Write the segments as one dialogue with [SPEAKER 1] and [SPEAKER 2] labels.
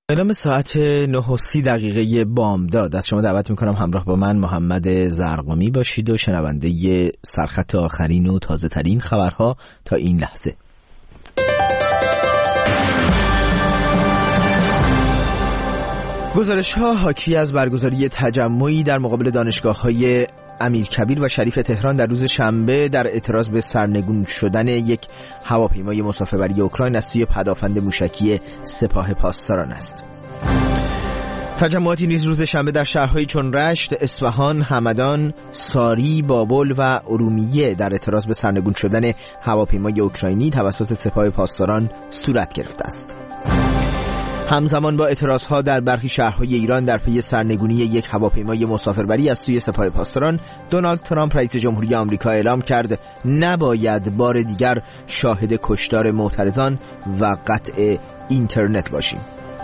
[SPEAKER 1] به نام ساعت 9:30 بامداد از شما دعوت میکنم همراه با من محمد زرقامی باشید و شنونده سرخط آخرین و تازه ترین خبرها تا این لحظه. گزارش‌ها حاکی از برگزاری تجمعی در مقابل دانشگاه‌های امیرکبیر و شریف تهران در روز شنبه در اعتراض به سرنگون شدن یک هواپیمای مسافربری اوکراین از سوی پدافند موشکی سپاه پاسداران است. تجمعاتی نیز روز شنبه در شهرهایی چون رشت، اصفهان، همدان، ساری، بابل و ارومیه در اعتراض به سرنگون شدن هواپیمای اوکراینی توسط سپاه پاسداران صورت گرفته است. همزمان با اعتراضها در برخی شهرهای ایران در پی سرنگونی یک هواپیمای مسافربری از سوی سپاه پاسداران، دونالد ترامپ رئیس جمهوری آمریکا اعلام کرد نباید بار دیگر شاهد کشتار معترضان و قطع اینترنت باشیم.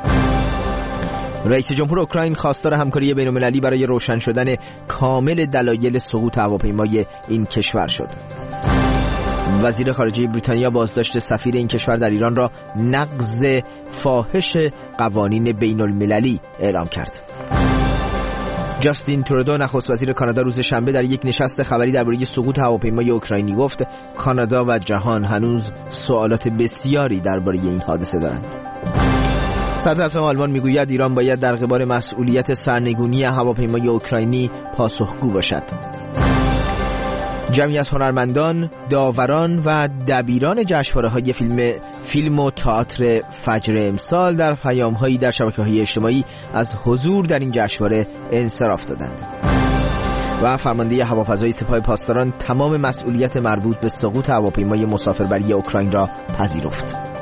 [SPEAKER 1] رئیس جمهور اوکراین خواستار همکاری بین‌المللی برای روشن شدن کامل دلایل سقوط هواپیمای این کشور شد. وزیر خارجه بریتانیا بازداشت سفیر این کشور در ایران را نقض فاحش قوانین بین المللی اعلام کرد. جاستین ترودو نخست وزیر کانادا روز شنبه در یک نشست خبری درباره سقوط هواپیمای اوکراینی گفت کانادا و جهان هنوز سوالات بسیاری درباره این حادثه دارند. صدراعظم آلمان میگوید ایران باید در قبال مسئولیت سرنگونی هواپیمای اوکراینی پاسخگو باشد. جمعی از هنرمندان، داوران و دبیران جشنواره‌های فیلم و تئاتر فجر امسال در پیام‌هایی در شبکه‌های اجتماعی از حضور در این جشنواره انصراف دادند. و فرمانده هوافضای سپاه پاسداران تمام مسئولیت مربوط به سقوط هواپیمای مسافربری اوکراین را پذیرفت.